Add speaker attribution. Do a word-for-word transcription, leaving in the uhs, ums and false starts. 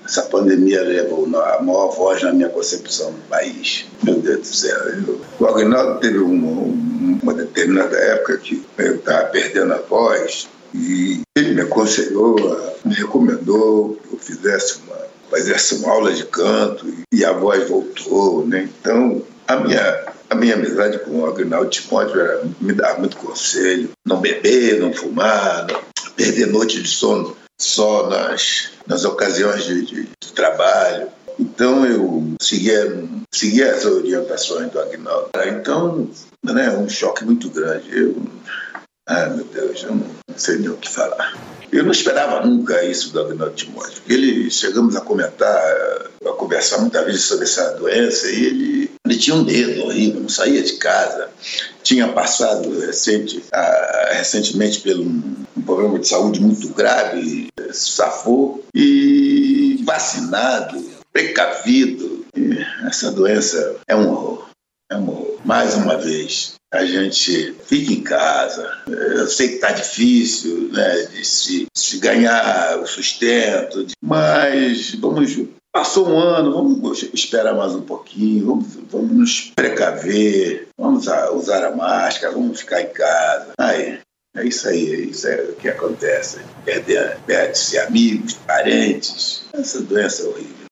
Speaker 1: essa pandemia levou a maior voz na minha concepção do país. Meu Deus do céu. Eu, o Aguinaldo teve uma, uma determinada época que eu estava perdendo a voz e ele me aconselhou, me recomendou que eu fizesse uma, fizesse uma aula de canto e a voz voltou, né? Então, a minha, a minha amizade com o Aguinaldo Timóteo era me dar muito conselho, não beber, não fumar, não perder noite de sono só nas, nas ocasiões de, de, de trabalho. Então eu seguia, seguia as orientações do Aguinaldo. Então, né, um choque muito grande. Eu, ah, meu Deus, eu não sei nem o que falar. Eu não esperava nunca isso do Aguinaldo Timóteo. Ele, chegamos a comentar, a conversar muitas vezes sobre essa doença e ele, ele tinha um medo horrível, não saía de casa. Tinha passado recente, ah, recentemente por um, um problema de saúde muito grave, safou, e vacinado, precavido. E essa doença é um horror, é um horror. Mais uma vez, a gente fica em casa. Eu sei que está difícil, né, de se, se ganhar o sustento, mas vamos... Passou um ano, vamos esperar mais um pouquinho, vamos, vamos nos precaver, vamos usar a máscara, vamos ficar em casa. Aí, é isso aí, é isso é o que acontece. Perde-se amigos, parentes. Essa doença é horrível.